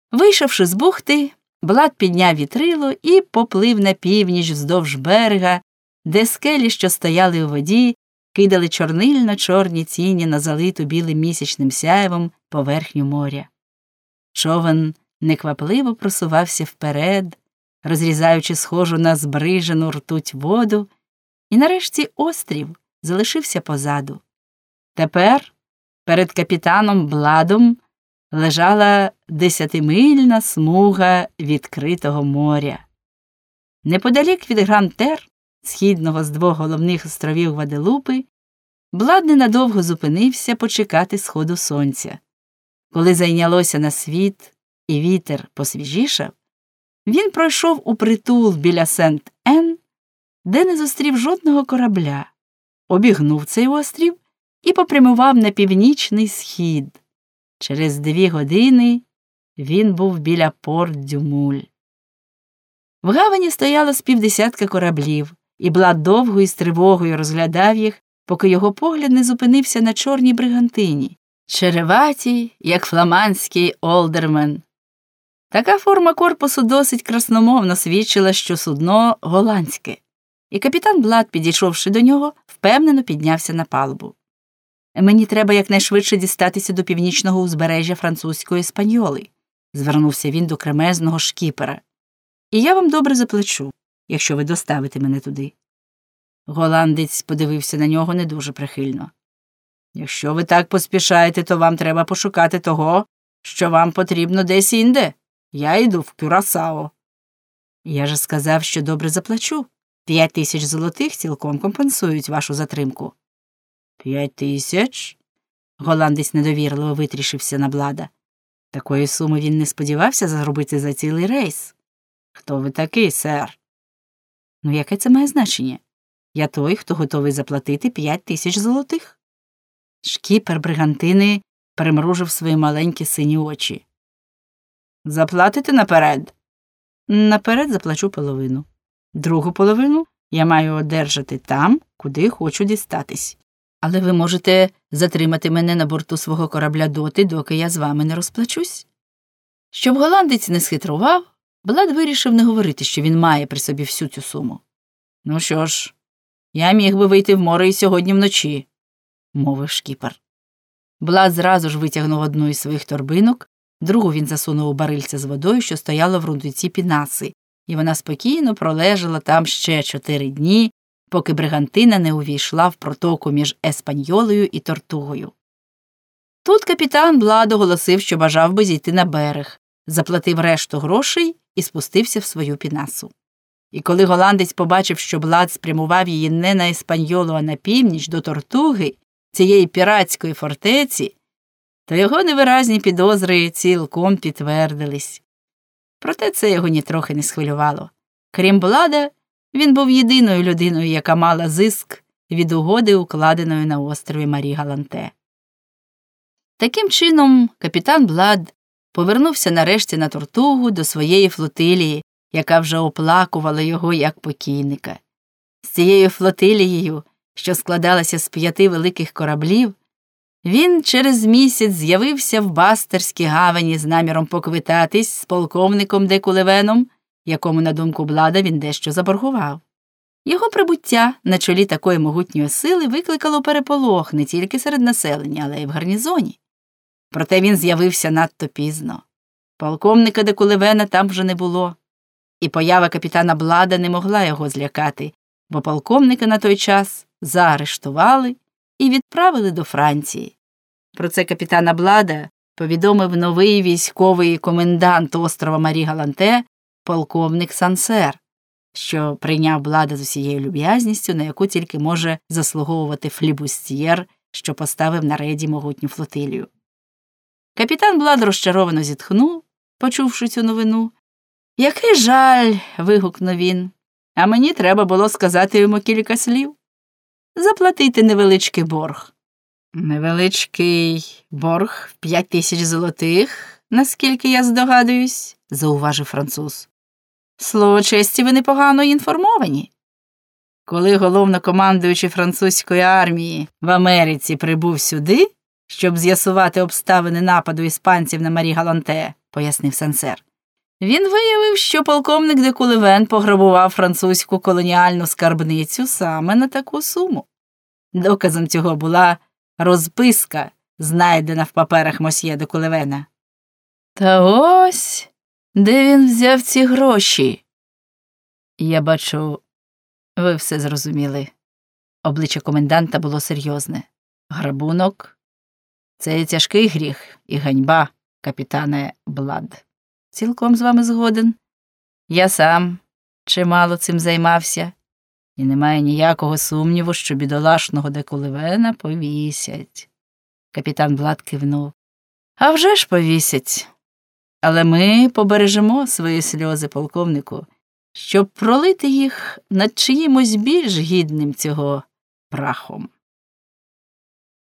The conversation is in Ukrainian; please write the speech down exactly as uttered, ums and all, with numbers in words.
Вийшовши з бухти, Блад підняв вітрило і поплив на північ вздовж берега, де скелі, що стояли у воді, кидали чорнильно-чорні тіні на залиту білим місячним сяєвом поверхню моря. Човен неквапливо просувався вперед, розрізаючи схожу на збрижену ртуть воду, і нарешті острів залишився позаду. Тепер перед капітаном Бладом лежала десятимильна смуга відкритого моря. Неподалік від Гран-Тер, східного з двох головних островів Гваделупи, Блад ненадовго зупинився почекати сходу сонця. Коли зайнялося на світ і вітер посвіжішав, він пройшов у притул біля Сент-Ен, де не зустрів жодного корабля, обігнув цей острів і попрямував на північний схід. Через дві години він був біля Порт-Дюмуль. В гавані стояло з півдесятка кораблів, і Блад довго і з тривогою розглядав їх, поки його погляд не зупинився на чорній бригантині, череватій, як фламандський олдермен. Така форма корпусу досить красномовно свідчила, що судно голландське, і капітан Блад, підійшовши до нього, впевнено піднявся на палубу. «Мені треба якнайшвидше дістатися до північного узбережжя французької Еспаньоли», – звернувся він до кремезного шкіпера. «І я вам добре заплачу, якщо ви доставите мене туди». Голландець подивився на нього не дуже прихильно. «Якщо ви так поспішаєте, то вам треба пошукати того, що вам потрібно десь інде. Я йду в Кюрасао». «Я ж сказав, що добре заплачу. П'ять тисяч золотих цілком компенсують вашу затримку». «П'ять тисяч?» Голландець недовірливо витрішився на Блада. Такої суми він не сподівався заробити за цілий рейс. «Хто ви такий, сер?» «Ну, яке це має значення? Я той, хто готовий заплатити п'ять тисяч золотих». Шкіпер бригантини примружив свої маленькі сині очі. «Заплатите наперед?» «Наперед заплачу половину. Другу половину я маю одержати там, куди хочу дістатись. Але ви можете затримати мене на борту свого корабля доти, доки я з вами не розплачусь». Щоб голландець не схитрував, Блад вирішив не говорити, що він має при собі всю цю суму. «Ну що ж, я міг би вийти в море і сьогодні вночі», – мовив шкіпер. Блад зразу ж витягнув одну із своїх торбинок, другу він засунув у барильце з водою, що стояло в рундуці Пінаси, і вона спокійно пролежала там ще чотири дні, поки бригантина не увійшла в протоку між Еспаньолою і Тортугою. Тут капітан Блад оголосив, що бажав би зійти на берег, заплатив решту грошей і спустився в свою Пінасу. І коли голландець побачив, що Блад спрямував її не на Еспаньолу, а на північ, до Тортуги, цієї піратської фортеці, то його невиразні підозри цілком підтвердились. Проте це його нітрохи не схвилювало. Крім Блада, він був єдиною людиною, яка мала зиск від угоди, укладеної на острові Марі-Галанте. Таким чином, капітан Блад повернувся нарешті на Тортугу до своєї флотилії, яка вже оплакувала його як покійника. З цією флотилією, що складалася з п'яти великих кораблів, він через місяць з'явився в Бастерській гавані з наміром поквитатись з полковником де Кулевеном, якому, на думку Блада, він дещо заборгував. Його прибуття на чолі такої могутньої сили викликало переполох не тільки серед населення, але й в гарнізоні. Проте він з'явився надто пізно. Полковника де Кулевена там вже не було, і поява капітана Блада не могла його злякати, бо полковника на той час заарештували і відправили до Франції. Про це капітана Блада повідомив новий військовий комендант острова Марі-Галанте, полковник Сансер, що прийняв Блада з усією люб'язністю, на яку тільки може заслуговувати флібустьєр, що поставив на рейді могутню флотилію. Капітан Блад розчаровано зітхнув, почувши цю новину. «Який жаль!» – вигукнув він. «А мені треба було сказати йому кілька слів. Заплатити невеличкий борг». «Невеличкий борг в п'ять тисяч золотих, наскільки я здогадуюсь», – зауважив француз. «Слово честі, ви непогано інформовані. Коли головнокомандуючий французької армії в Америці прибув сюди, щоб з'ясувати обставини нападу іспанців на Марі-Галанте, пояснив Сансер. Він виявив, що полковник де Кулевен пограбував французьку колоніальну скарбницю саме на таку суму. Доказом цього була розписка, знайдена в паперах мосьє де Кулевена. Та ось, де він взяв ці гроші? Я бачу, ви все зрозуміли. Обличчя коменданта було серйозне. Грабунок – це тяжкий гріх і ганьба, капітане Блад. Цілком з вами згоден. Я сам чимало цим займався, і немає ніякого сумніву, що бідолашного де Кулевена повісять. Капітан Блад кивнув. А вже ж повісять. Але ми побережемо свої сльози, полковнику, щоб пролити їх над чиїмось більш гідним цього прахом.